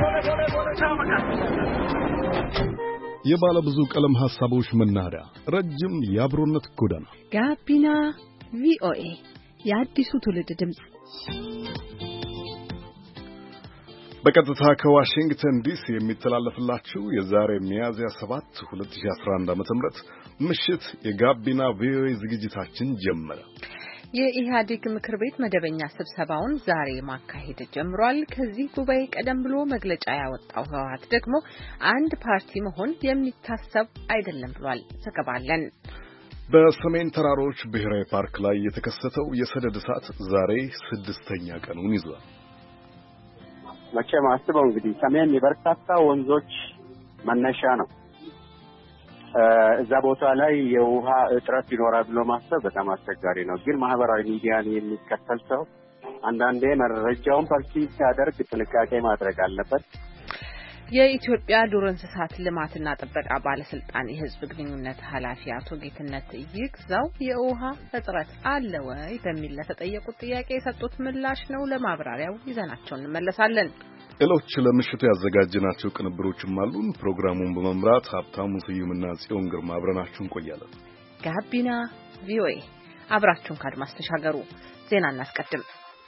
የባለ ብዙ ቀለም ሐሳቦች መናኸሪያ ረጅም የአብሮነት ጎዳና ጋቢና ቪኦኤ የአዲሱ ትውልድ ድምጽ በቀጥታ ከዋሽንግተን ዲሲ የሚተላለፍላችሁ የዛሬ ሚያዝያ 7 2011 ዓ.ም ምሽት የጋቢና ቪኦኤ ዝግጅታችን ጀመረ። የኢህአዴግ ምክር ቤት መደበኛ ስብሰባውን ዛሬ ማካሄድ ጀምሯል። ከዚህ ጉባኤ ቀደም ብሎ መግለጫ ያወጣው ህወሓት ደግሞ አንድ ፓርቲ መሆን የሚታሰብ አይደለም ብሏል። ዘገባለን። በሰሜን ተራሮች ብሔራዊ ፓርክ ላይ የተከሰተው የሰደድ እሳት ዛሬ 6ኛ ቀኑን ይዟል። መቼም አስበው እንግዲህ ሰሜን የበርካታ ወንዞች መነሻ ነው። እዛ ቦታ ላይ የውሃ እጥረት ይኖራል ብሎ ማሰብ በጣም አስቸጋሪ ነው። ግን ማህበራዊ ሚዲያን የሚከተል ሰው አንዳንዴ መረጃውን ፐርሲቭ ሲያደርግ ጥንቃቄ ማድረግ አለበት። የኢትዮጵያ ዱር እንስሳት ልማትና ጥበቃ ባለስልጣን የህዝብ ግንኙነት ኃላፊ አቶ ጌትነት ይግዛው የውሃ እጥረት አለ ወይ በሚል ለተጠየቁት ጥያቄ የሰጡት ምላሽ ነው። ለማብራሪያው ይዘናቸው እንመለሳለን። ሌሎች ለምሽቱ ያዘጋጀናቸው ቅንብሮችም አሉን። ፕሮግራሙን በመምራት ሀብታሙ ስዩምና ጽዮን ግርማ አብረናችሁ እንቆያለን። ጋቢና ቪኦኤ አብራችሁን ካድማስ ተሻገሩ። ዜና እናስቀድም።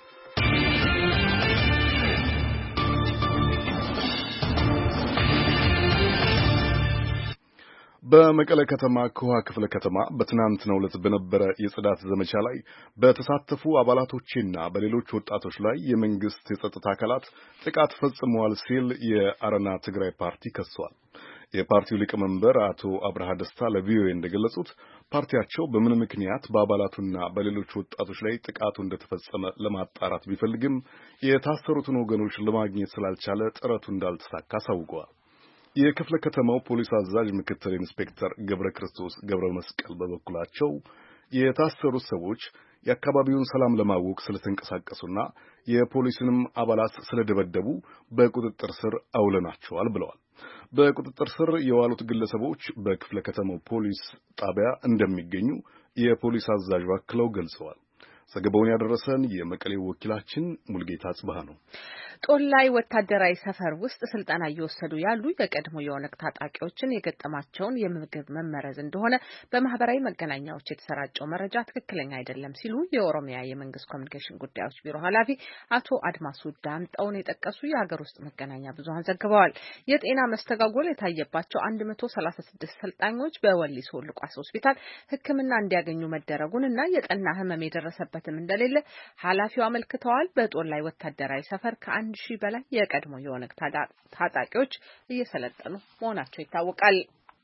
በመቀለ ከተማ ከውሃ ክፍለ ከተማ በትናንትናው ዕለት በነበረ የጽዳት ዘመቻ ላይ በተሳተፉ አባላቶችና በሌሎች ወጣቶች ላይ የመንግስት የጸጥታ አካላት ጥቃት ፈጽመዋል ሲል የአረና ትግራይ ፓርቲ ከሷል። የፓርቲው ሊቀመንበር አቶ አብርሃ ደስታ ለቪኦኤ እንደገለጹት ፓርቲያቸው በምን ምክንያት በአባላቱና በሌሎች ወጣቶች ላይ ጥቃቱ እንደተፈጸመ ለማጣራት ቢፈልግም የታሰሩትን ወገኖች ለማግኘት ስላልቻለ ጥረቱ እንዳልተሳካ አሳውቀዋል። የክፍለ ከተማው ፖሊስ አዛዥ ምክትል ኢንስፔክተር ገብረ ክርስቶስ ገብረ መስቀል በበኩላቸው የታሰሩት ሰዎች የአካባቢውን ሰላም ለማወቅ ስለተንቀሳቀሱና የፖሊስንም አባላት ስለደበደቡ በቁጥጥር ስር አውለናቸዋል ብለዋል። በቁጥጥር ስር የዋሉት ግለሰቦች በክፍለ ከተማው ፖሊስ ጣቢያ እንደሚገኙ የፖሊስ አዛዡ አክለው ገልጸዋል። ዘገባውን ያደረሰን የመቀሌው ወኪላችን ሙልጌታ ጽባህ ነው። ጦላይ ወታደራዊ ሰፈር ውስጥ ስልጠና እየወሰዱ ያሉ የቀድሞ የኦነግ ታጣቂዎችን የገጠማቸውን የምግብ መመረዝ እንደሆነ በማህበራዊ መገናኛዎች የተሰራጨው መረጃ ትክክለኛ አይደለም ሲሉ የኦሮሚያ የመንግስት ኮሚኒኬሽን ጉዳዮች ቢሮ ኃላፊ አቶ አድማሱ ዳምጠውን የጠቀሱ የሀገር ውስጥ መገናኛ ብዙሃን ዘግበዋል። የጤና መስተጓጎል የታየባቸው 136 ሰልጣኞች በወሊሶ ልቋስ ሆስፒታል ሕክምና እንዲያገኙ መደረጉን እና የጠና ህመም የደረሰበትም እንደሌለ ኃላፊው አመልክተዋል። በጦላይ ወታደራዊ ሰፈር ከ1 ሺህ በላይ የቀድሞ የኦነግ ታጣቂዎች እየሰለጠኑ መሆናቸው ይታወቃል።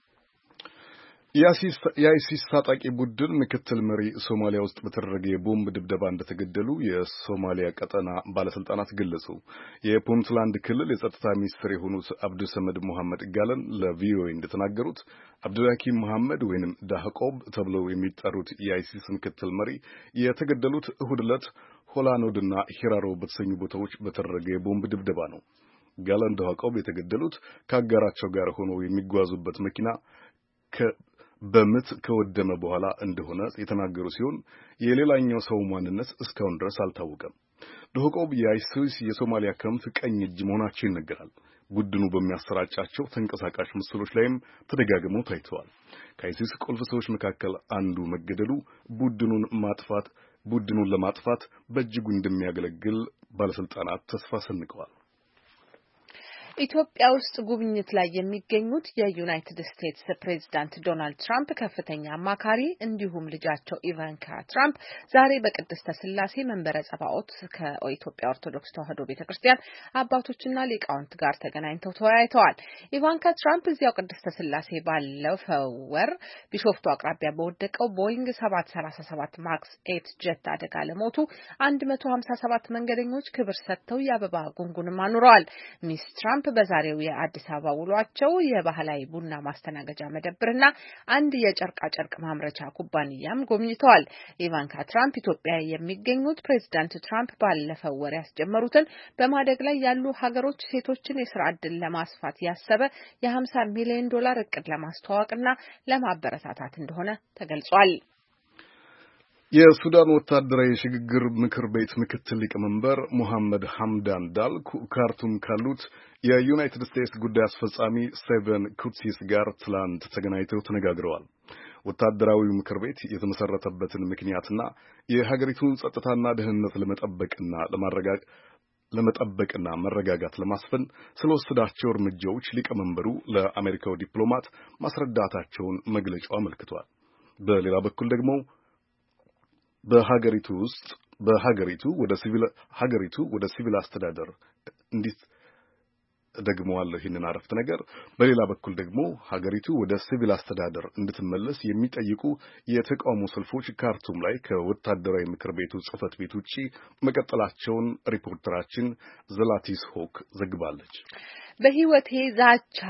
የአይሲስ ታጣቂ ቡድን ምክትል መሪ ሶማሊያ ውስጥ በተደረገ የቦምብ ድብደባ እንደተገደሉ የሶማሊያ ቀጠና ባለስልጣናት ገለጹ። የፑንትላንድ ክልል የጸጥታ ሚኒስትር የሆኑት አብዱሰመድ መሐመድ ጋለን ለቪኦኤ እንደተናገሩት አብዱልሐኪም መሐመድ ወይንም ዳህቆብ ተብለው የሚጠሩት የአይሲስ ምክትል መሪ የተገደሉት እሁድ ዕለት ሆላኖድና ሂራሮ በተሰኙ ቦታዎች በተደረገ የቦምብ ድብደባ ነው። ጋለን ዳህቆብ የተገደሉት ከአጋራቸው ጋር ሆነው የሚጓዙበት መኪና በምት ከወደመ በኋላ እንደሆነ የተናገሩ ሲሆን የሌላኛው ሰው ማንነት እስካሁን ድረስ አልታወቀም። ዳህቆብ የአይሲስ የሶማሊያ ክንፍ ቀኝ እጅ መሆናቸው ይነገራል። ቡድኑ በሚያሰራጫቸው ተንቀሳቃሽ ምስሎች ላይም ተደጋግመው ታይተዋል። ከአይሲስ ቁልፍ ሰዎች መካከል አንዱ መገደሉ ቡድኑን ለማጥፋት በእጅጉ እንደሚያገለግል ባለስልጣናት ተስፋ ሰንቀዋል። ኢትዮጵያ ውስጥ ጉብኝት ላይ የሚገኙት የዩናይትድ ስቴትስ ፕሬዝዳንት ዶናልድ ትራምፕ ከፍተኛ አማካሪ እንዲሁም ልጃቸው ኢቫንካ ትራምፕ ዛሬ በቅድስተ ሥላሴ መንበረ ጸባኦት ከኢትዮጵያ ኦርቶዶክስ ተዋሕዶ ቤተክርስቲያን አባቶችና ሊቃውንት ጋር ተገናኝተው ተወያይተዋል። ኢቫንካ ትራምፕ እዚያው ቅድስተ ሥላሴ ባለፈው ወር ቢሾፍቱ አቅራቢያ በወደቀው ቦይንግ 737 ማክስ 8 ጀት አደጋ ለሞቱ 157 መንገደኞች ክብር ሰጥተው የአበባ ጉንጉንም አኑረዋል። ሚስ ትራምፕ በዛሬው የአዲስ አበባ ውሏቸው የባህላዊ ቡና ማስተናገጃ መደብርና አንድ የጨርቃ ጨርቅ ማምረቻ ኩባንያም ጎብኝተዋል። ኢቫንካ ትራምፕ ኢትዮጵያ የሚገኙት ፕሬዝዳንት ትራምፕ ባለፈው ወር ያስጀመሩትን በማደግ ላይ ያሉ ሀገሮች ሴቶችን የስራ ዕድል ለማስፋት ያሰበ የ50 ሚሊዮን ዶላር እቅድ ለማስተዋወቅና ለማበረታታት እንደሆነ ተገልጿል። የሱዳን ወታደራዊ ሽግግር ምክር ቤት ምክትል ሊቀመንበር ሙሐመድ ሐምዳን ዳል ካርቱም ካሉት የዩናይትድ ስቴትስ ጉዳይ አስፈጻሚ ስቴቨን ኩትሲስ ጋር ትላንት ተገናኝተው ተነጋግረዋል። ወታደራዊው ምክር ቤት የተመሰረተበትን ምክንያትና የሀገሪቱን ጸጥታና ደህንነት ለመጠበቅና መረጋጋት ለማስፈን ስለወሰዳቸው እርምጃዎች ሊቀመንበሩ ለአሜሪካው ዲፕሎማት ማስረዳታቸውን መግለጫው አመልክቷል። በሌላ በኩል ደግሞ ሀገሪቱ ወደ ሲቪል አስተዳደር ይህንን አረፍተ ነገር በሌላ በኩል ደግሞ ሀገሪቱ ወደ ሲቪል አስተዳደር እንድትመለስ የሚጠይቁ የተቃውሞ ሰልፎች ካርቱም ላይ ከወታደራዊ ምክር ቤቱ ጽሕፈት ቤት ውጪ መቀጠላቸውን ሪፖርተራችን ዘላቲስ ሆክ ዘግባለች። በህይወቴ ዛቻ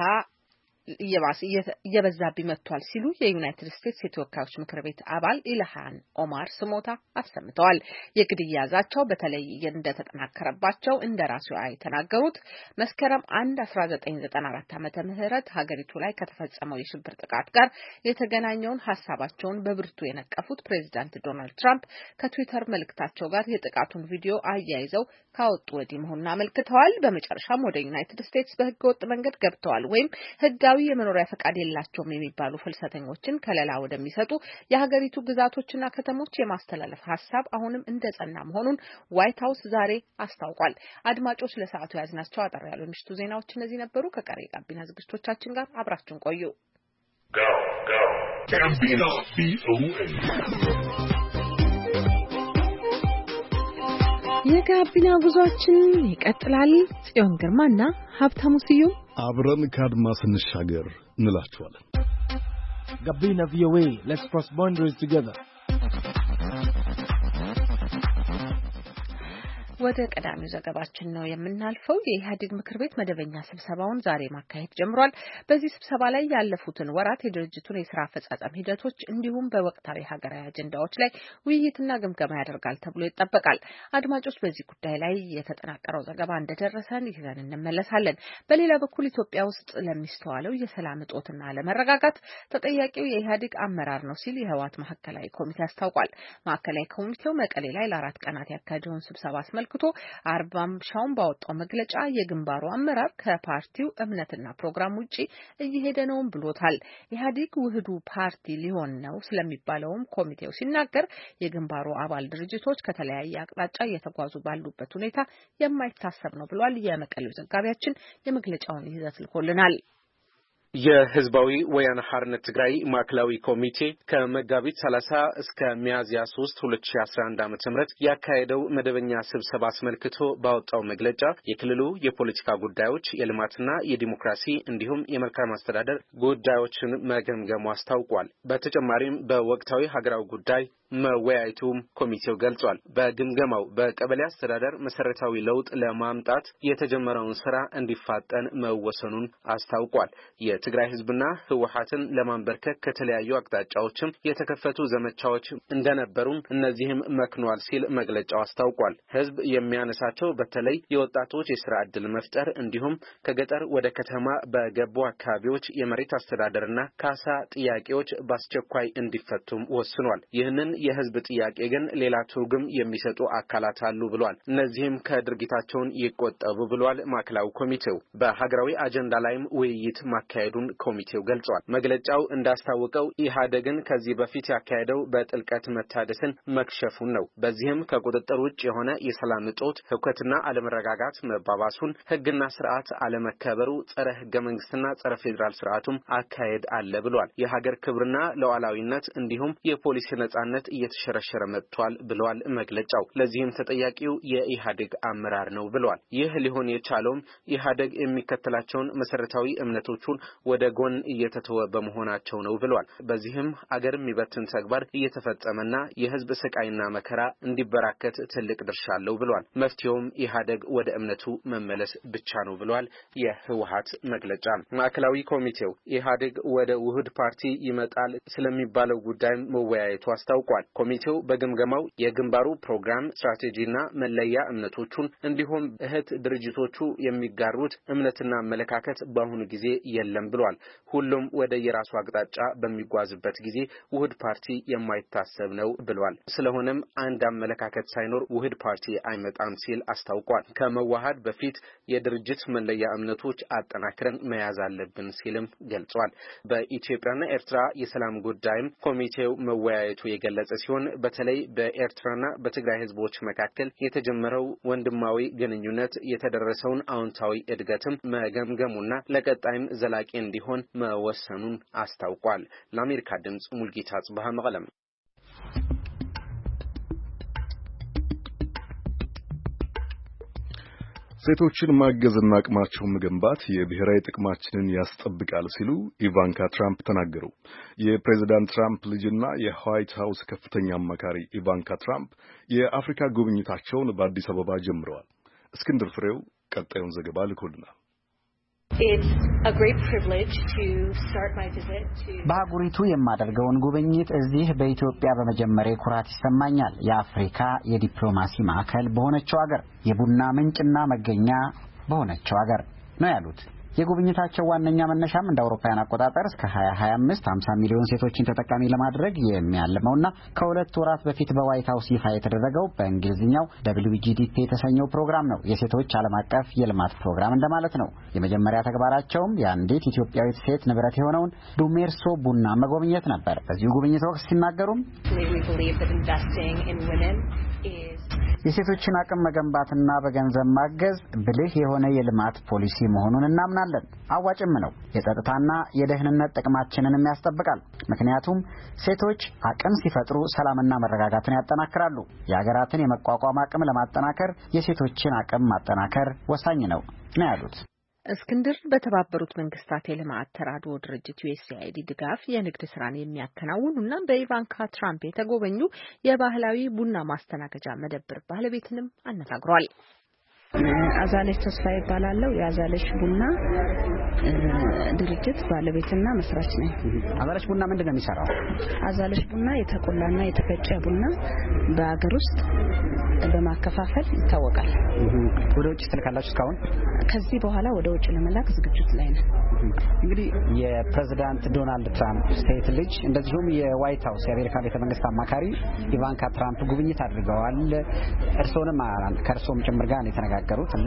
እየበዛብኝ መጥቷል ሲሉ የዩናይትድ ስቴትስ የተወካዮች ምክር ቤት አባል ኢልሃን ኦማር ስሞታ አሰምተዋል። የግድያ ዛቻው በተለይ እንደተጠናከረባቸው እንደራሴዋ የተናገሩት መስከረም 1 1994 ዓመተ ምህረት ሀገሪቱ ላይ ከተፈጸመው የሽብር ጥቃት ጋር የተገናኘውን ሐሳባቸውን በብርቱ የነቀፉት ፕሬዚዳንት ዶናልድ ትራምፕ ከትዊተር መልእክታቸው ጋር የጥቃቱን ቪዲዮ አያይዘው ካወጡ ወዲህ መሆኑን አመልክተዋል። በመጨረሻም ወደ ዩናይትድ ስቴትስ በህገወጥ መንገድ ገብተዋል ወይም ህጋዊ የመኖሪያ ፈቃድ የላቸውም የሚባሉ ፍልሰተኞችን ከለላ ወደሚሰጡ የሀገሪቱ ግዛቶችና ከተሞች የማስተላለፍ ሐሳብ አሁንም እንደጸና መሆኑን ዋይት ሀውስ ዛሬ አስታውቋል። አድማጮች ለሰዓቱ ያዝናቸው አጠር ያሉ ምሽቱ ዜናዎች እነዚህ ነበሩ። ከቀሪ ጋቢና ዝግጅቶቻችን ጋር አብራችሁን ቆዩ። የጋቢና ጉዟችን ይቀጥላል። ጽዮን ግርማና ሀብታሙ ስዩም አብረን ከአድማስ እንሻገር እንላችኋለን። ጋቢና ቪኦኤ let's cross boundaries together። ወደ ቀዳሚው ዘገባችን ነው የምናልፈው። የኢህአዴግ ምክር ቤት መደበኛ ስብሰባውን ዛሬ ማካሄድ ጀምሯል። በዚህ ስብሰባ ላይ ያለፉትን ወራት የድርጅቱን የስራ አፈጻጸም ሂደቶች እንዲሁም በወቅታዊ ሀገራዊ አጀንዳዎች ላይ ውይይትና ግምገማ ያደርጋል ተብሎ ይጠበቃል። አድማጮች በዚህ ጉዳይ ላይ የተጠናቀረው ዘገባ እንደደረሰን ይዘን እንመለሳለን። በሌላ በኩል ኢትዮጵያ ውስጥ ለሚስተዋለው የሰላም እጦትና አለመረጋጋት ተጠያቂው የኢህአዴግ አመራር ነው ሲል የህወሓት ማዕከላዊ ኮሚቴ አስታውቋል። ማዕከላዊ ኮሚቴው መቀሌ ላይ ለ4 ቀናት ያካሄደውን ስብሰባ አስመልክቶ አርባም ሻውን ባወጣው መግለጫ የግንባሩ አመራር ከፓርቲው እምነትና ፕሮግራም ውጪ እየሄደ ነው ብሎታል። ኢህአዴግ ውህዱ ፓርቲ ሊሆን ነው ስለሚባለውም ኮሚቴው ሲናገር የግንባሩ አባል ድርጅቶች ከተለያየ አቅጣጫ እየተጓዙ ባሉበት ሁኔታ የማይታሰብ ነው ብሏል። የመቀሌው ዘጋቢያችን የመግለጫውን ይዘት ልኮልናል። የህዝባዊ ወያነ ሓርነት ትግራይ ማዕከላዊ ኮሚቴ ከመጋቢት 30 እስከ ሚያዝያ 3 2011 ዓ.ም ያካሄደው መደበኛ ስብሰባ አስመልክቶ ባወጣው መግለጫ የክልሉ የፖለቲካ ጉዳዮች፣ የልማትና የዲሞክራሲ እንዲሁም የመልካም አስተዳደር ጉዳዮችን መገምገሙ አስታውቋል። በተጨማሪም በወቅታዊ ሀገራዊ ጉዳይ መወያየቱም ኮሚቴው ገልጿል። በግምገማው በቀበሌ አስተዳደር መሰረታዊ ለውጥ ለማምጣት የተጀመረውን ስራ እንዲፋጠን መወሰኑን አስታውቋል። የትግራይ ህዝብና ህወሓትን ለማንበርከክ ከተለያዩ አቅጣጫዎችም የተከፈቱ ዘመቻዎች እንደነበሩም እነዚህም መክኗል ሲል መግለጫው አስታውቋል። ህዝብ የሚያነሳቸው በተለይ የወጣቶች የስራ ዕድል መፍጠር እንዲሁም ከገጠር ወደ ከተማ በገቡ አካባቢዎች የመሬት አስተዳደርና ካሳ ጥያቄዎች በአስቸኳይ እንዲፈቱም ወስኗል። ይህንን የህዝብ ጥያቄ ግን ሌላ ትርጉም የሚሰጡ አካላት አሉ ብሏል። እነዚህም ከድርጊታቸውን ይቆጠቡ ብሏል። ማዕከላዊ ኮሚቴው በሀገራዊ አጀንዳ ላይም ውይይት ማካሄዱን ኮሚቴው ገልጿል። መግለጫው እንዳስታወቀው ኢህአዴግን ከዚህ በፊት ያካሄደው በጥልቀት መታደስን መክሸፉን ነው። በዚህም ከቁጥጥር ውጭ የሆነ የሰላም እጦት፣ ሁከትና አለመረጋጋት መባባሱን፣ ህግና ስርዓት አለመከበሩ፣ ጸረ ህገ መንግስትና ጸረ ፌዴራል ስርዓቱም አካሄድ አለ ብሏል። የሀገር ክብርና ሉዓላዊነት እንዲሁም የፖሊሲ ነጻነት እየተሸረሸረ መጥቷል ብሏል መግለጫው። ለዚህም ተጠያቂው የኢህአዴግ አመራር ነው ብሏል። ይህ ሊሆን የቻለውም ኢህአዴግ የሚከተላቸውን መሰረታዊ እምነቶቹን ወደ ጎን እየተተወ በመሆናቸው ነው ብሏል። በዚህም አገር የሚበትን ተግባር እየተፈጸመና የህዝብ ስቃይና መከራ እንዲበራከት ትልቅ ድርሻ አለው ብሏል። መፍትሄውም ኢህአዴግ ወደ እምነቱ መመለስ ብቻ ነው ብሏል የህወሓት መግለጫ። ማዕከላዊ ኮሚቴው ኢህአዴግ ወደ ውህድ ፓርቲ ይመጣል ስለሚባለው ጉዳይ መወያየቱ አስታውቋል። ብለዋል። ኮሚቴው በግምገማው የግንባሩ ፕሮግራም ስትራቴጂና መለያ እምነቶቹን እንዲሁም እህት ድርጅቶቹ የሚጋሩት እምነትና አመለካከት በአሁኑ ጊዜ የለም ብለዋል። ሁሉም ወደ የራሱ አቅጣጫ በሚጓዝበት ጊዜ ውህድ ፓርቲ የማይታሰብ ነው ብለዋል። ስለሆነም አንድ አመለካከት ሳይኖር ውህድ ፓርቲ አይመጣም ሲል አስታውቋል። ከመዋሃድ በፊት የድርጅት መለያ እምነቶች አጠናክረን መያዝ አለብን ሲልም ገልጿል። በኢትዮጵያና ኤርትራ የሰላም ጉዳይም ኮሚቴው መወያየቱ የገለጸ ሲሆን በተለይ በኤርትራና በትግራይ ህዝቦች መካከል የተጀመረው ወንድማዊ ግንኙነት የተደረሰውን አዎንታዊ እድገትም መገምገሙና ለቀጣይም ዘላቂ እንዲሆን መወሰኑን አስታውቋል። ለአሜሪካ ድምጽ ሙልጌታ ጽባህ መቀለም። ሴቶችን ማገዝና አቅማቸውን መገንባት የብሔራዊ ጥቅማችንን ያስጠብቃል ሲሉ ኢቫንካ ትራምፕ ተናገሩ። የፕሬዚዳንት ትራምፕ ልጅና የዋይት ሃውስ ከፍተኛ አማካሪ ኢቫንካ ትራምፕ የአፍሪካ ጉብኝታቸውን በአዲስ አበባ ጀምረዋል። እስክንድር ፍሬው ቀጣዩን ዘገባ ልኮልናል። በአህጉሪቱ የማደርገውን ጉብኝት እዚህ በኢትዮጵያ በመጀመሪያ ኩራት ይሰማኛል። የአፍሪካ የዲፕሎማሲ ማዕከል በሆነችው ሀገር፣ የቡና ምንጭና መገኛ በሆነችው ሀገር ነው ያሉት። የጉብኝታቸው ዋነኛ መነሻም እንደ አውሮፓውያን አቆጣጠር እስከ 2025 50 ሚሊዮን ሴቶችን ተጠቃሚ ለማድረግ የሚያልመውና ከሁለት ወራት በፊት በዋይት ሃውስ ይፋ የተደረገው በእንግሊዝኛው WGDP የተሰኘው ፕሮግራም ነው። የሴቶች ዓለም አቀፍ የልማት ፕሮግራም እንደማለት ነው። የመጀመሪያ ተግባራቸውም የአንዲት ኢትዮጵያዊት ሴት ንብረት የሆነውን ዱሜርሶ ቡና መጎብኘት ነበር። በዚሁ ጉብኝት ወቅት ሲናገሩም የሴቶችን አቅም መገንባትና በገንዘብ ማገዝ ብልህ የሆነ የልማት ፖሊሲ መሆኑን እናምናለን። አዋጭም ነው። የጸጥታና የደህንነት ጥቅማችንንም ያስጠብቃል። ምክንያቱም ሴቶች አቅም ሲፈጥሩ ሰላምና መረጋጋትን ያጠናክራሉ። የሀገራትን የመቋቋም አቅም ለማጠናከር የሴቶችን አቅም ማጠናከር ወሳኝ ነው ያሉት። እስክንድር በተባበሩት መንግስታት የልማት ተራድኦ ድርጅት USAID ድጋፍ የንግድ ስራን የሚያከናውኑና በኢቫንካ ትራምፕ የተጎበኙ የባህላዊ ቡና ማስተናገጃ መደብር ባለቤትንም አነጋግሯል። አዛለሽ ተስፋ ይባላል። የአዛለሽ ቡና ድርጅት ባለቤትና መስራች ነኝ። አዛለሽ ቡና ምንድነው የሚሰራው? አዛለሽ ቡና የተቆላና የተፈጨ ቡና በአገር ውስጥ በማከፋፈል ይታወቃል። ወደ ውጭ ትልካላችሁ እስካሁን? ከዚህ በኋላ ወደ ውጭ ለመላክ ዝግጅት ላይ ነን። እንግዲህ የፕሬዝዳንት ዶናልድ ትራምፕ ሴት ልጅ እንደዚሁም የዋይት ሃውስ የአሜሪካ ቤተ መንግስት አማካሪ ኢቫንካ ትራምፕ ጉብኝት አድርገዋል። እርሶንም ከእርሶም ጭምር ጋር ነው የተነጋገሩትና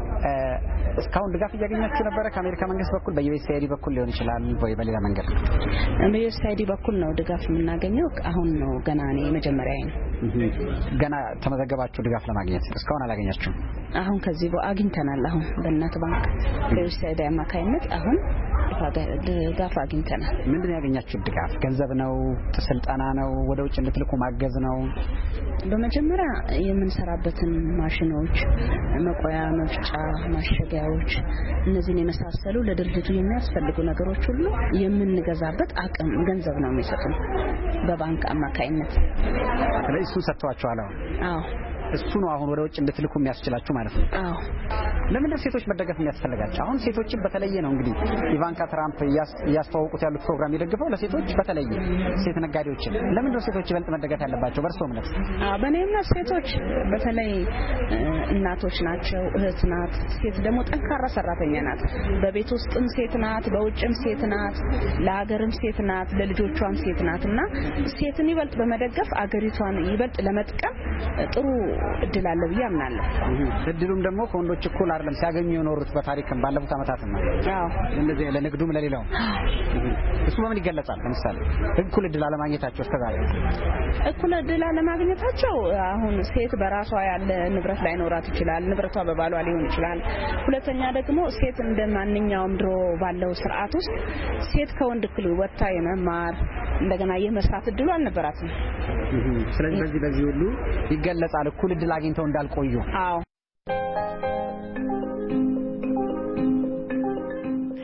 እስካሁን ድጋፍ እያገኛችሁ ነበረ ከአሜሪካ መንግስት በኩል? በዩኤስአይዲ በኩል ሊሆን ይችላል ወይ በሌላ መንገድ? በዩኤስአይዲ በኩል ነው ድጋፍ የምናገኘው። አሁን ነው ገና እኔ መጀመሪያዬ ነው። ገና ተመዘገባችሁ ድጋፍ ለማግኘት? እስካሁን አላገኛችሁም? አሁን ከዚህ አግኝተናል። አሁን በእናት ባንክ በዩኤስአይዲ አማካይነት አሁን ድጋፍ አግኝተናል። ምንድን ነው ያገኛችሁት ድጋፍ? ገንዘብ ነው? ስልጠና ነው? ወደ ውጭ እንድትልኩ ማገዝ ነው? በመጀመሪያ የምንሰራበትን ማሽኖች፣ መቆያ፣ መፍጫ፣ ማሸጊያዎች እነዚህን የመሳሰሉ ለድርጅቱ የሚያስፈልጉ ነገሮች ሁሉ የምንገዛበት አቅም ገንዘብ ነው የሚሰጡን በባንክ አማካይነት። ስለዚህ እሱን ሰጥቷችኋል? አዎ እሱ ነው አሁን ወደ ውጭ እንድትልኩ የሚያስችላችሁ ማለት ነው? አዎ። ለምን ነው ሴቶች መደገፍ የሚያስፈልጋቸው? አሁን ሴቶችን በተለየ ነው እንግዲህ ኢቫንካ ትራምፕ ያስተዋውቁት ያሉት ፕሮግራም የደግፈው ለሴቶች በተለየ ሴት ነጋዴዎችን። ለምን ነው ሴቶች ይበልጥ መደገፍ ያለባቸው በእርሶ እምነት? በእኔ እምነት ሴቶች በተለይ እናቶች ናቸው፣ እህት ናት። ሴት ደግሞ ጠንካራ ሰራተኛ ናት። በቤት ውስጥም ሴት ናት፣ በውጭም ሴት ናት፣ ለሀገርም ሴት ናት፣ ለልጆቿም ሴት ናትና ሴትን ይበልጥ በመደገፍ አገሪቷን ይበልጥ ለመጥቀም ጥሩ እድል አለ ብዬ አምናለሁ። እድሉም ደግሞ ከወንዶች እኩል አይደለም ሲያገኙ የኖሩት በታሪክም ባለፉት ዓመታት ነው። አዎ እንደዚህ ለንግዱም ለሌላው እሱ በምን ይገለጻል? ለምሳሌ እኩል እድል አለማግኘታቸው እስከዛሬ እኩል እድል አለማግኘታቸው አሁን ሴት በራሷ ያለ ንብረት ላይኖራት ይችላል። ንብረቷ በባሏ ሊሆን ይችላል። ሁለተኛ ደግሞ ሴት እንደማንኛውም ድሮ ባለው ስርዓት ውስጥ ሴት ከወንድ እኩል ወጥታ የመማር እንደገና የመስራት እድሉ አልነበራትም። ስለዚህ በዚህ ሁሉ ይገለጻል እኩል እድል አግኝተው እንዳልቆዩ። አዎ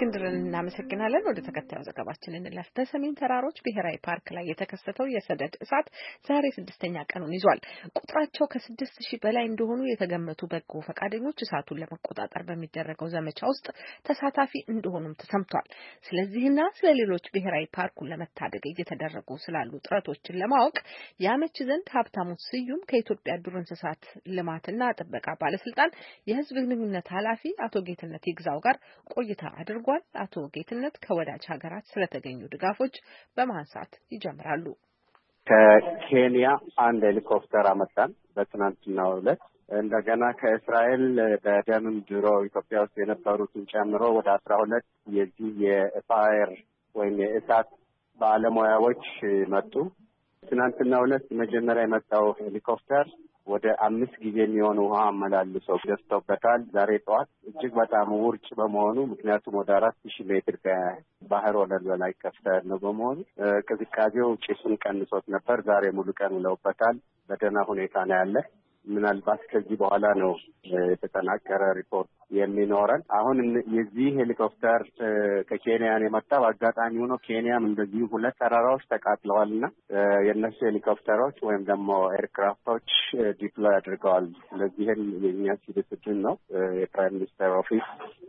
እስክንድርን እናመሰግናለን። ወደ ተከታዩ ዘገባችን እንለፍ። በሰሜን ተራሮች ብሔራዊ ፓርክ ላይ የተከሰተው የሰደድ እሳት ዛሬ 6ኛ ቀኑን ይዟል። ቁጥራቸው ከ6000 በላይ እንደሆኑ የተገመቱ በጎ ፈቃደኞች እሳቱን ለመቆጣጠር በሚደረገው ዘመቻ ውስጥ ተሳታፊ እንደሆኑም ተሰምቷል። ስለዚህና ስለሌሎች ብሔራዊ ፓርኩን ለመታደግ እየተደረጉ ስላሉ ጥረቶችን ለማወቅ ያመች ዘንድ ሀብታሙ ስዩም ከኢትዮጵያ ዱር እንስሳት ልማትና ጥበቃ ባለስልጣን የሕዝብ ግንኙነት ኃላፊ አቶ ጌትነት ይግዛው ጋር ቆይታ አድርጓል። አቶ ጌትነት ከወዳጅ ሀገራት ስለተገኙ ድጋፎች በማንሳት ይጀምራሉ። ከኬንያ አንድ ሄሊኮፕተር አመጣን በትናንትናው ዕለት። እንደገና ከእስራኤል በደምም ድሮ ኢትዮጵያ ውስጥ የነበሩትን ጨምሮ ወደ 12 የዚህ የፋየር ወይም የእሳት ባለሙያዎች መጡ። ትናንትናው ዕለት መጀመሪያ የመጣው ሄሊኮፕተር ወደ 5 ጊዜ የሚሆን ውሃ አመላልሰው ገዝተውበታል። ዛሬ ጠዋት እጅግ በጣም ውርጭ በመሆኑ ምክንያቱም ወደ 4000 ሜትር ከባህር ወለል በላይ ከፍታ ያለው በመሆኑ ቅዝቃዜው ጭሱን ቀንሶት ነበር። ዛሬ ሙሉ ቀን ውለውበታል። በደህና ሁኔታ ነው ያለ። ምናልባት ከዚህ በኋላ ነው የተጠናቀረ ሪፖርት የሚኖረን። አሁን የዚህ ሄሊኮፕተር ከኬንያን የመጣው አጋጣሚ ሆኖ ኬንያም እንደዚህ 2 ተራራዎች ተቃጥለዋልና የነሱ ሄሊኮፕተሮች ወይም ደግሞ ኤርክራፍቶች ዲፕሎይ አድርገዋል። ስለዚህም የኛ ሲቪል ነው የፕራይም ሚኒስተር ኦፊስ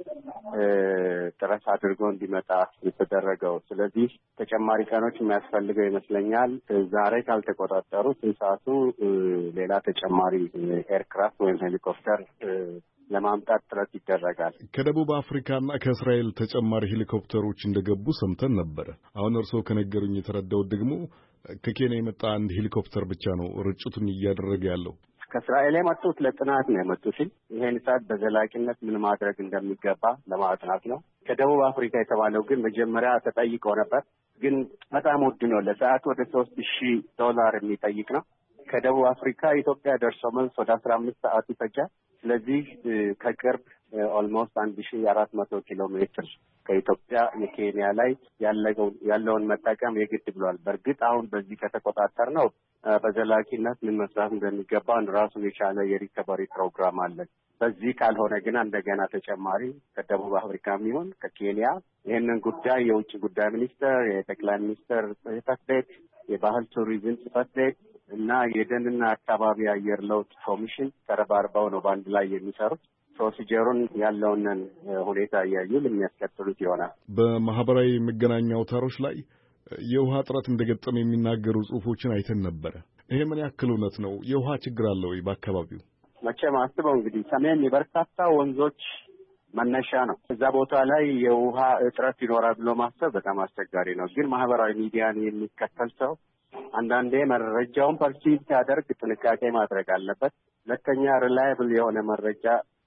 ጥረት አድርጎ እንዲመጣ የተደረገው። ስለዚህ ተጨማሪ ቀኖች የሚያስፈልገው ይመስለኛል። ዛሬ ካልተቆጣጠሩት ሰዓቱ ሌላ ተጨማሪ ኤርክራፍት ወይም ሄሊኮፕተር ለማምጣት ጥረት ይደረጋል። ከደቡብ አፍሪካና ከእስራኤል ተጨማሪ ሄሊኮፕተሮች እንደገቡ ሰምተን ነበር። አሁን እርስዎ ከነገሩኝ የተረዳሁት ደግሞ ከኬንያ የመጣ አንድ ሄሊኮፕተር ብቻ ነው ርጭቱን እያደረገ ያለው። ከእስራኤል የመጡት ለጥናት ነው የመጡት። ይሄን እሳት በዘላቂነት ምን ማድረግ እንደሚገባ ለማጥናት ነው። ከደቡብ አፍሪካ የተባለው ግን መጀመሪያ ተጠይቆ ነበር፣ ግን በጣም ውድ ነው። ለሰዓት ወደ $3000 የሚጠይቅ ነው። ከደቡብ አፍሪካ ኢትዮጵያ ደርሶ መልስ ወደ 15 ሰዓት ይፈጃል። ስለዚህ ከቅርብ ኦልሞስት 1400 ኪሎ ሜትር ከኢትዮጵያ የኬንያ ላይ ያለውን መጠቀም የግድ ብሏል። በእርግጥ አሁን በዚህ ከተቆጣጠር ነው በዘላቂነት ምን መስራት እንደሚገባ ራሱን የቻለ የሪከቨሪ ፕሮግራም አለ። በዚህ ካልሆነ ግን እንደገና ተጨማሪ ከደቡብ አፍሪካ የሚሆን ከኬንያ ይህንን ጉዳይ የውጭ ጉዳይ ሚኒስቴር፣ የጠቅላይ ሚኒስትር ጽሕፈት ቤት፣ የባህል ቱሪዝም ጽሕፈት ቤት እና የደንና አካባቢ አየር ለውጥ ኮሚሽን ተረባርበው ነው በአንድ ላይ የሚሰሩት። ፕሮሲጀሩን ያለውን ሁኔታ እያዩ የሚያስከትሉት ይሆናል። በማህበራዊ መገናኛ አውታሮች ላይ የውሃ እጥረት እንደገጠመ የሚናገሩ ጽሑፎችን አይተን ነበረ። ይሄ ምን ያክል እውነት ነው? የውሃ ችግር አለ ወይ በአካባቢው? መቼም አስበው እንግዲህ ሰሜን የበርካታ ወንዞች መነሻ ነው። እዛ ቦታ ላይ የውሃ እጥረት ይኖራል ብሎ ማሰብ በጣም አስቸጋሪ ነው። ግን ማህበራዊ ሚዲያን የሚከተል ሰው አንዳንዴ መረጃውን ፐርሲቭ ሲያደርግ ጥንቃቄ ማድረግ አለበት። ሁለተኛ ሪላያብል የሆነ መረጃ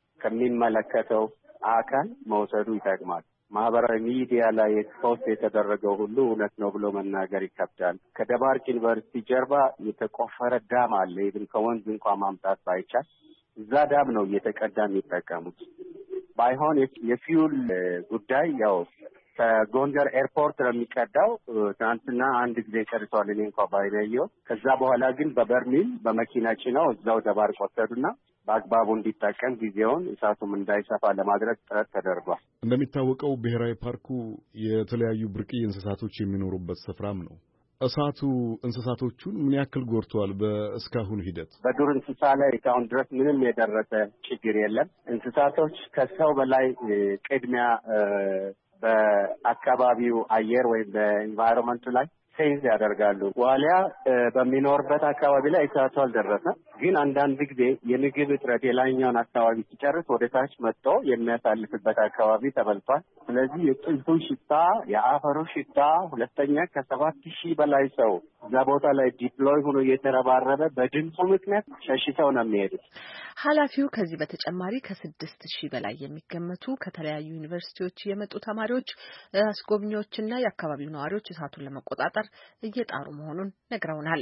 ከሚመለከተው አካል መውሰዱ ይጠቅማል። ማህበራዊ ሚዲያ ላይ ፖስት የተደረገው ሁሉ እውነት ነው ብሎ መናገር ይከብዳል። ከደባርቅ ዩኒቨርሲቲ ጀርባ የተቆፈረ ዳም አለ። ይህን ከወንዝ እንኳን ማምጣት ባይቻል እዛ ዳም ነው እየተቀዳ የሚጠቀሙት። ባይሆን የፊውል ጉዳይ ያው ከጎንደር ኤርፖርት ነው የሚቀዳው። ትናንትና አንድ ጊዜ ጨርሰዋል። እኔ እንኳን ባይነየው። ከዛ በኋላ ግን በበርሚል በመኪና ጭነው እዛው ደባርቅ ወሰዱና በአግባቡ እንዲጠቀም ጊዜውን እሳቱም እንዳይሰፋ ለማድረግ ጥረት ተደርጓል። እንደሚታወቀው ብሔራዊ ፓርኩ የተለያዩ ብርቅዬ እንስሳቶች የሚኖሩበት ስፍራም ነው። እሳቱ እንስሳቶቹን ምን ያክል ጎድተዋል? በእስካሁን ሂደት በዱር እንስሳ ላይ እስካሁን ድረስ ምንም የደረሰ ችግር የለም። እንስሳቶች ከሰው በላይ ቅድሚያ በአካባቢው አየር ወይም በኤንቫይሮንመንቱ ላይ ሴንስ ያደርጋሉ። ዋሊያ በሚኖርበት አካባቢ ላይ እሳቱ አልደረሰም። ግን አንዳንድ ጊዜ የምግብ እጥረት የላይኛውን አካባቢ ሲጨርስ ወደ ታች መጥቶ የሚያሳልፍበት አካባቢ ተበልቷል። ስለዚህ የጥልቱ ሽታ፣ የአፈሩ ሽታ፣ ሁለተኛ ከ7000 በላይ ሰው እዛ ቦታ ላይ ዲፕሎይ ሆኖ እየተረባረበ በድምፁ ምክንያት ሸሽተው ነው የሚሄዱት። ኃላፊው ከዚህ በተጨማሪ ከ6000 በላይ የሚገመቱ ከተለያዩ ዩኒቨርሲቲዎች የመጡ ተማሪዎች፣ አስጎብኚዎችና የአካባቢው ነዋሪዎች እሳቱን ለመቆጣጠር እየጣሩ መሆኑን ነግረውናል።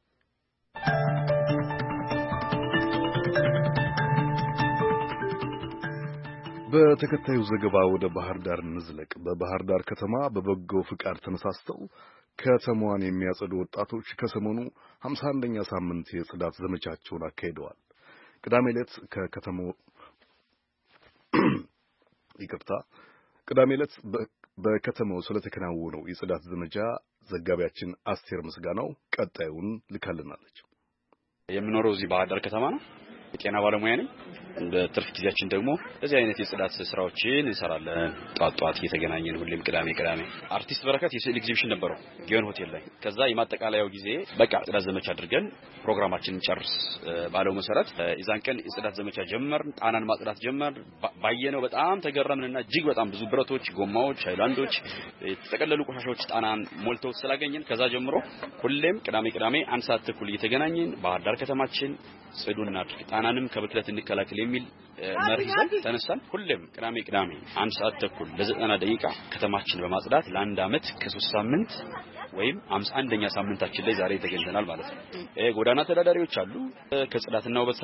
በተከታዩ ዘገባ ወደ ባህር ዳር እንዝለቅ። በባህር ዳር ከተማ በበጎ ፍቃድ ተነሳስተው ከተማዋን የሚያጸዱ ወጣቶች ከሰሞኑ 51ኛ ሳምንት የጽዳት ዘመቻቸውን አካሂደዋል። ቅዳሜ ዕለት ከከተማው ቅዳሜ ዕለት በከተማው ስለተከናወነው የጽዳት ዘመቻ ዘጋቢያችን አስቴር ምስጋናው ቀጣዩን ልካልናለች። የምኖረው እዚህ ባህር ዳር ከተማ ነው። የጤና ባለሙያ ነኝ። በትርፍ ጊዜያችን ደግሞ እዚህ አይነት የጽዳት ስራዎችን እንሰራለን። ጧት እየተገናኘን ሁሌም ቅዳሜ አርቲስት በረከት የስዕል ኤግዚቢሽን ነበረው ጊዮን ሆቴል ላይ። ከዛ የማጠቃለያው ጊዜ በቃ ጽዳት ዘመቻ አድርገን ፕሮግራማችንን ጨርስ ባለው መሰረት የዛን ቀን የጽዳት ዘመቻ ጀመርን። ጣናን ማጽዳት ጀመር። ባየነው በጣም ተገረምንና እጅግ በጣም ብዙ ብረቶች፣ ጎማዎች፣ ሃይላንዶች፣ የተጠቀለሉ ቆሻሻዎች ጣናን ሞልተው ስላገኘን ከዛ ጀምሮ ሁሌም ቅዳሜ 1 ሰዓት ተኩል እየተገናኘን ባህር ዳር ከተማችን ጽዱና አድርግ ጣናንም ከብክለት እንከላከል የሚል መርህ ተነሳን። ሁሌም ቅዳሜ 1 ሰዓት ተኩል ለ90 ደቂቃ ከተማችን በማጽዳት ለአንድ አመት ከ3 ሳምንት ወይም 51ኛ ሳምንታችን ላይ ዛሬ ተገኝተናል ማለት ነው። ጎዳና ተዳዳሪዎች አሉ። ከጽዳትና ውበት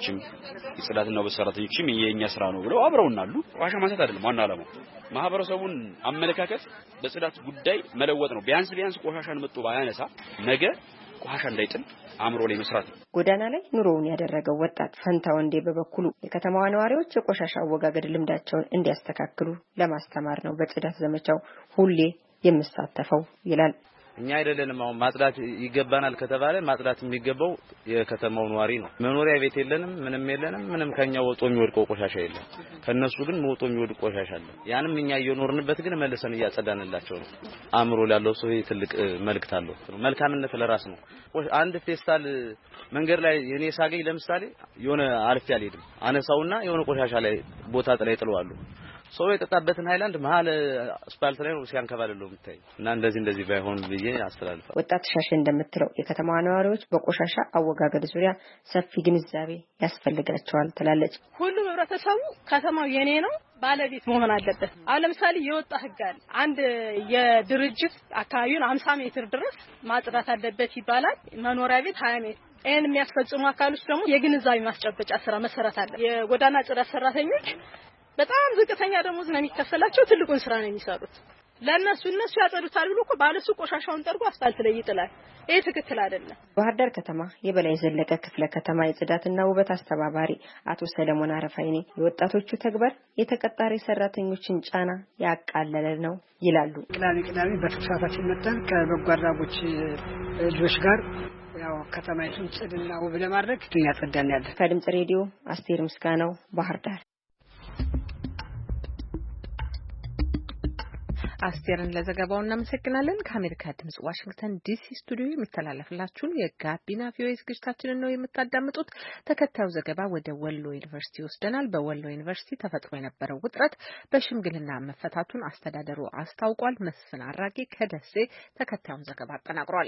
ሰራተኞችም የኛ ስራ ነው ብለው አብረውናሉ። ቆሻሻ ማንሳት አይደለም ዋና ዓላማው ማህበረሰቡን አመለካከት በጽዳት ጉዳይ መለወጥ ነው። ቢያንስ ቆሻሻን መጥቶ ባያነሳ ነገ ቆሻሻ እንዳይጥል አምሮ ላይ መስራት። ጎዳና ላይ ኑሮውን ያደረገው ወጣት ፈንታው እንዴ በበኩሉ የከተማዋ ነዋሪዎች የቆሻሻ አወጋገድ ልምዳቸውን እንዲያስተካክሉ ለማስተማር ነው በጽዳት ዘመቻው ሁሌ የምሳተፈው ይላል። እኛ አይደለንም አሁን ማጽዳት ይገባናል ከተባለ ማጽዳት የሚገባው የከተማው ነዋሪ ነው። መኖሪያ ቤት የለንም ምንም ከኛ ወጦ የሚወድቀው ቆሻሻ የለም። ከነሱ ግን ወጦ የሚወድቅ ቆሻሻ አለ። ያንም እኛ እየኖርንበት ግን መልሰን እያጸዳንላቸው ነው። አእምሮ ያለው ሰው ትልቅ መልእክት አለው። መልካምነት ለራስ ነው። አንድ ፌስታል መንገድ ላይ እኔ ሳገኝ ለምሳሌ የሆነ አልፌ አልሄድም አነሳውና የሆነ ቆሻሻ ላይ ቦታ ላይ ጥለዋለሁ። ሰው የጠጣበትን ሃይላንድ መሀል አስፋልት ላይ ነው ሲያንከባልለው የምታይ እና እንደዚህ ባይሆን ብዬ አስተላልፋለሁ። ወጣት ሻሸ እንደምትለው የከተማዋ ነዋሪዎች በቆሻሻ አወጋገድ ዙሪያ ሰፊ ግንዛቤ ያስፈልጋቸዋል ትላለች። ሁሉም ህብረተሰቡ ከተማው የኔ ነው ባለቤት መሆን አለበት። አሁን ለምሳሌ የወጣ ህግ አለ። አንድ የድርጅት አካባቢውን 50 ሜትር ድረስ ማጽዳት አለበት ይባላል። መኖሪያ ቤት 20 ሜትር። ይሄን የሚያስፈጽሙ አካሎች ደግሞ የግንዛቤ ማስጨበጫ ስራ መሰራት አለ። የጎዳና ጽዳት ሰራተኞች በጣም ዝቅተኛ ደሞዝ ነው የሚከፈላቸው። ትልቁን ስራ ነው የሚሰሩት። እነሱ ያጸዱታል ብሎ እኮ ባለሱ ቆሻሻውን ጠርጎ አስፋልት ላይ ይጥላል። ይሄ ትክክል አይደለም። ባህር ዳር ከተማ የበላይ ዘለቀ ክፍለ ከተማ የጽዳትና ውበት አስተባባሪ አቶ ሰለሞን አረፋይኔ የወጣቶቹ ተግባር የተቀጣሪ ሰራተኞችን ጫና ያቃለለ ነው ይላሉ። ቅዳሜ በተሳታፊነት መጣን ከበጎ አድራጎት ልጆች ጋር ያው ከተማይቱን ጽድና ውብ ለማድረግ ያጸዳን ያለ። ከድምጽ ሬዲዮ አስቴር ምስጋናው ባህር ዳር። አስቴርን ለዘገባው እናመሰግናለን። ከአሜሪካ ድምጽ ዋሽንግተን ዲሲ ስቱዲዮ የሚተላለፍላችሁን የጋቢና ቪኦኤ ዝግጅታችንን ነው የምታዳምጡት። ተከታዩ ዘገባ ወደ ወሎ ዩኒቨርሲቲ ይወስደናል። በወሎ ዩኒቨርሲቲ ተፈጥሮ የነበረው ውጥረት በሽምግልና መፈታቱን አስተዳደሩ አስታውቋል። መስፍን አራጌ ከደሴ ተከታዩን ዘገባ አጠናቅሯል።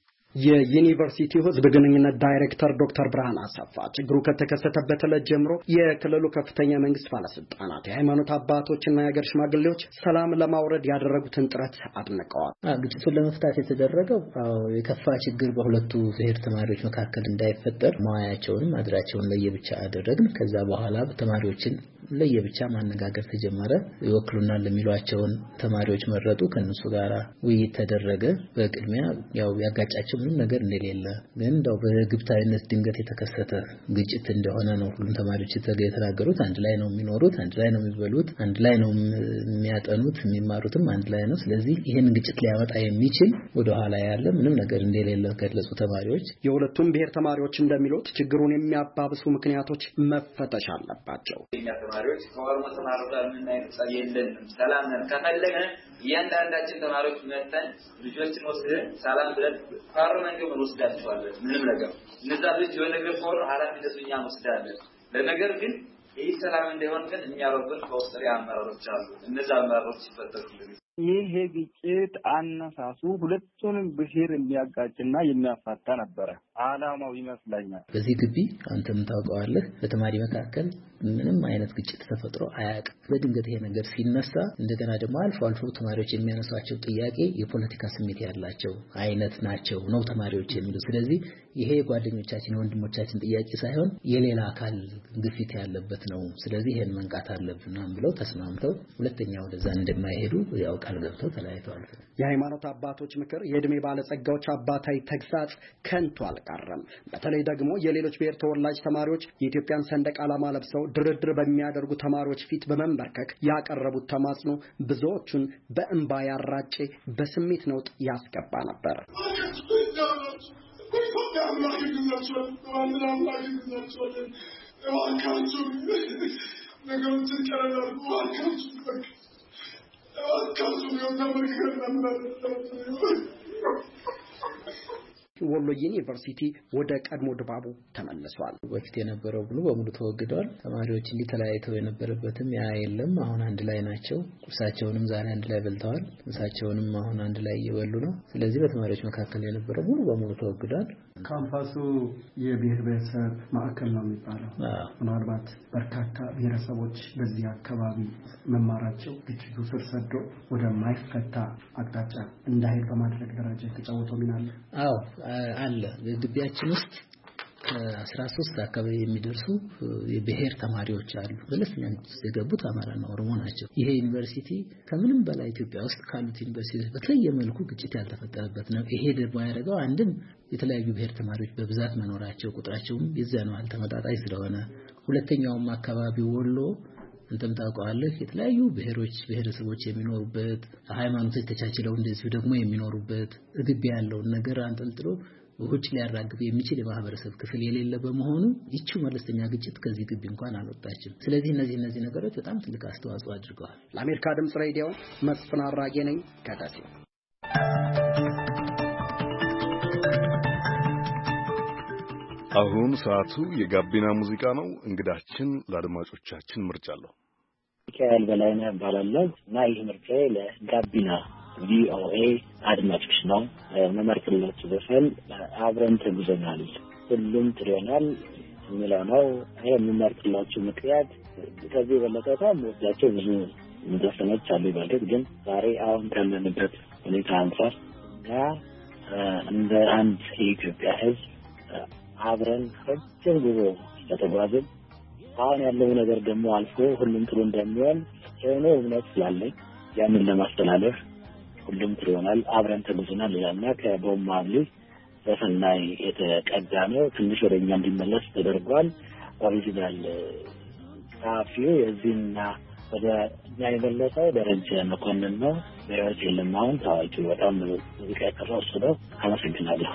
የዩኒቨርሲቲው ሕዝብ ግንኙነት ዳይሬክተር ዶክተር ብርሃን አሰፋ ችግሩ ከተከሰተበት ዕለት ጀምሮ የክልሉ ከፍተኛ መንግስት ባለስልጣናት፣ የሃይማኖት አባቶችና የሀገር ሽማግሌዎች ሰላም ለማውረድ ያደረጉትን ጥረት አድንቀዋል። ግጭቱን ለመፍታት የተደረገው የከፋ ችግር በሁለቱ ብሔር ተማሪዎች መካከል እንዳይፈጠር መዋያቸውንም አድራቸውን ለየብቻ አደረግን። ከዛ በኋላ ተማሪዎችን ለየብቻ ማነጋገር ተጀመረ። ይወክሉናል ለሚሏቸውን ተማሪዎች መረጡ። ከነሱ ጋር ውይይት ተደረገ። በቅድሚያ ያው ያጋጫቸው ምንም ነገር እንደሌለ ግን እንደው በግብታዊነት ድንገት የተከሰተ ግጭት እንደሆነ ነው ሁሉም ተማሪዎች የተናገሩት። አንድ ላይ ነው የሚኖሩት፣ አንድ ላይ ነው የሚበሉት፣ አንድ ላይ ነው የሚያጠኑት፣ የሚማሩትም አንድ ላይ ነው። ስለዚህ ይሄን ግጭት ሊያመጣ የሚችል ወደ ኋላ ያለ ምንም ነገር እንደሌለ ገለጹ ተማሪዎች። የሁለቱም ብሔር ተማሪዎች እንደሚሉት ችግሩን የሚያባብሱ ምክንያቶች መፈተሽ አለባቸው። ተማሪዎች ከወር ተማሪዎች ጋር ምን አይነት ጸብ የለንም፣ ሰላም ነን። ከፈለገ እያንዳንዳችን ተማሪዎች መተን ልጆችን ወስደን ሰላም ብለን ፓርላመንት ነው ወስዳቸዋለን። ምንም ነገር እነዛ ልጅ የነገር ፎር ኃላፊነቱን እኛ ወስዳለን። ለነገር ግን ይህ ሰላም እንደሆነ ግን እኛ ረብን ከውስጥ አመራሮች አሉ። እነዛ አመራሮች ይፈጠሩልን። ይሄ ግጭት አነሳሱ ሁለቱንም ብሔር የሚያጋጭና የሚያፋታ ነበር አላማው ይመስለኛል። በዚህ ግቢ አንተም ታውቀዋለህ በተማሪ መካከል ምንም አይነት ግጭት ተፈጥሮ አያውቅም። በድንገት ይሄ ነገር ሲነሳ እንደገና ደግሞ አልፎ ተማሪዎች የሚያነሷቸው ጥያቄ የፖለቲካ ስሜት ያላቸው አይነት ናቸው ነው ተማሪዎች የሚሉ። ስለዚህ ይሄ ጓደኞቻችን ወንድሞቻችን ጥያቄ ሳይሆን የሌላ አካል ግፊት ያለበት ነው። ስለዚህ ይሄን መንቃት አለብን ብለው ተስማምተው ሁለተኛ ወደዛ እንደማይሄዱ ያው ቃል ገብተው ተለያይተዋል። የሃይማኖት አባቶች ምክር፣ የእድሜ ባለጸጋዎች አባታዊ ተግሳጽ ከንቱ አልቀረም። በተለይ ደግሞ የሌሎች ብሔር ተወላጅ ተማሪዎች የኢትዮጵያን ሰንደቅ ዓላማ ለብሰው ድርድር በሚያደርጉ ተማሪዎች ፊት በመንበርከክ ያቀረቡት ተማጽኖ ብዙዎቹን በእንባ ያራጨ በስሜት ነውጥ ያስገባ ነበር። ወሎ ዩኒቨርሲቲ ወደ ቀድሞ ድባቡ ተመልሷል። በፊት የነበረው ብሉ በሙሉ ተወግዷል። ተማሪዎች ተለያይተው የነበረበትም ያ የለም። አሁን አንድ ላይ ናቸው። ቁርሳቸውንም ዛሬ አንድ ላይ በልተዋል። ምሳቸውንም አሁን አንድ ላይ እየበሉ ነው። ስለዚህ በተማሪዎች መካከል የነበረው ሙሉ በሙሉ ተወግዷል። ካምፓሱ የብሔር ብሔረሰብ ማዕከል ነው የሚባለው። ምናልባት በርካታ ብሔረሰቦች በዚህ አካባቢ መማራቸው ግጭቱ ስር ሰዶ ወደ ማይፈታ አቅጣጫ እንዳይሄድ በማድረግ ደረጃ የተጫወተው ሚና አለ። አዎ አለ። ግቢያችን ውስጥ ከ13 አካባቢ የሚደርሱ የብሔር ተማሪዎች አሉ። በለስኛ የገቡት አማራና ኦሮሞ ናቸው። ይሄ ዩኒቨርሲቲ ከምንም በላይ ኢትዮጵያ ውስጥ ካሉት ዩኒቨርሲቲዎች በተለየ መልኩ ግጭት ያልተፈጠረበት ነው። ይሄ ደግሞ ያደረገው አንድም የተለያዩ ብሔር ተማሪዎች በብዛት መኖራቸው፣ ቁጥራቸውም የዛን ያህል ተመጣጣኝ ስለሆነ፣ ሁለተኛውም አካባቢ ወሎ እንተም ታውቀዋለህ የተለያዩ ብሔረሰቦች የሚኖሩበት፣ ሃይማኖቶች ተቻችለው እንደዚሁ ደግሞ የሚኖሩበት ግቢ ያለውን ነገር አንጠልጥሎ ውጭ ሊያራግብ የሚችል የማህበረሰብ ክፍል የሌለ በመሆኑ ይቺው መለስተኛ ግጭት ከዚህ ግቢ እንኳን አልወጣችም። ስለዚህ እነዚህ ነገሮች በጣም ትልቅ አስተዋጽኦ አድርገዋል። ለአሜሪካ ድምጽ ሬዲዮ መስፍን አራጌ ነኝ ከደሴ። አሁን ሰዓቱ የጋቢና ሙዚቃ ነው። እንግዳችን ለአድማጮቻችን ምርጫ አለው። ሚካኤል በላይነህ እባላለሁ እና ይህ ምርጫ ለጋቢና ቪኦኤ አድማጮች ነው። መመርጥላችሁ ዘፈን አብረን ተጉዘናል ሁሉም ትሪዮናል የሚለው ነው። ይሄ የምመርጥላችሁ ምክንያት ከዚህ የበለጠ ወዳቸው ብዙ ዘፈኖች አሉ። በእርግጥ ግን ዛሬ አሁን ካለንበት ሁኔታ አንፃር እንደ አንድ የኢትዮጵያ ሕዝብ አብረን ረጅም ጉዞ ስለተጓዝን አሁን ያለው ነገር ደግሞ አልፎ ሁሉም ጥሩ እንደሚሆን የሆነ እምነት ስላለኝ ያንን ለማስተላለፍ ሁሉም ጥሩ ይሆናል አብረን ተጉዘናል ይላልና ከቦብ ማርሊ ዘፈን ላይ የተቀዳ ነው። ትንሽ ወደኛ እንዲመለስ ተደርጓል። ኦሪጂናል ጸሐፊው የዚህና ወደ እኛ የመለሰው ደረጀ መኮንን ነው። በሕይወት የለም አሁን። ታዋቂ በጣም ሙዚቃ የሰራው እሱ ነው። አመሰግናለሁ።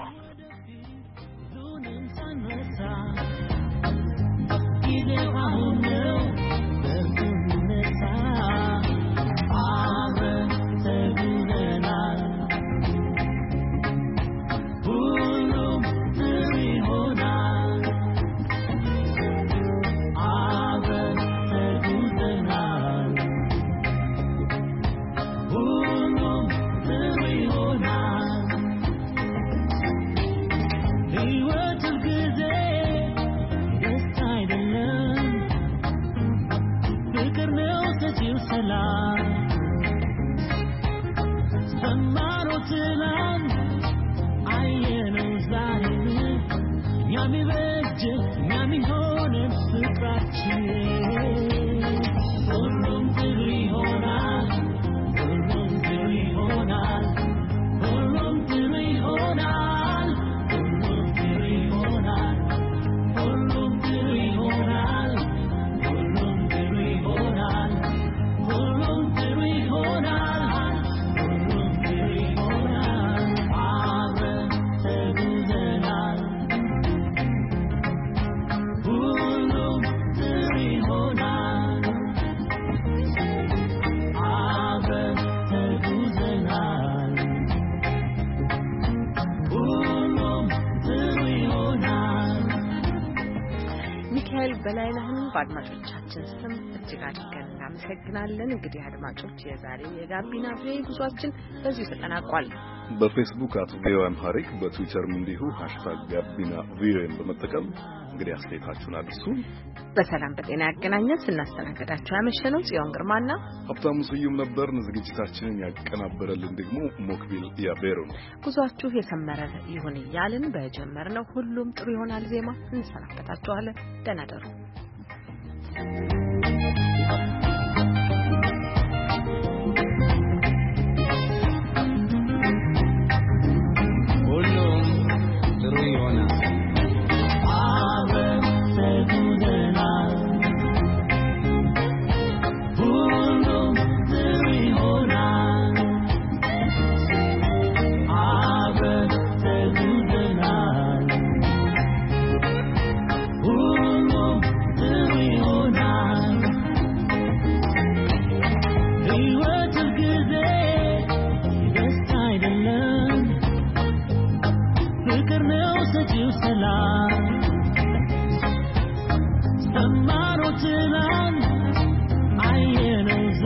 በአድማጮቻችን ስም እጅግ አድርገን እናመሰግናለን። እንግዲህ አድማጮች የዛሬ የጋቢና ቪኦኤ ጉዟችን በዚሁ ተጠናቋል። በፌስቡክ @ቪኦኤ፣ በትዊተርም እንዲሁ #ጋቢናቪኦኤን በመጠቀም እንግዲህ አስተያየታችሁን አድርሱ። በሰላም በጤና ያገናኘን። ስናስተናግዳችሁ ያመሸነው ጽዮን ግርማና ሀብታሙ ስዩም ነበርን። ዝግጅታችንን ያቀናበረልን ደግሞ ሞክቢል ያቤሮ ነው። ጉዟችሁ የሰመረ ይሁን እያልን በጀመርነው ሁሉም ጥሩ ይሆናል ዜማ እንሰናበታችኋለን። ደህና ደሩ።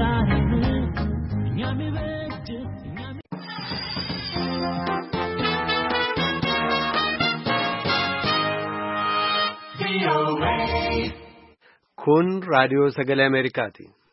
Kun raadiyoo sagalee Ameerikaati.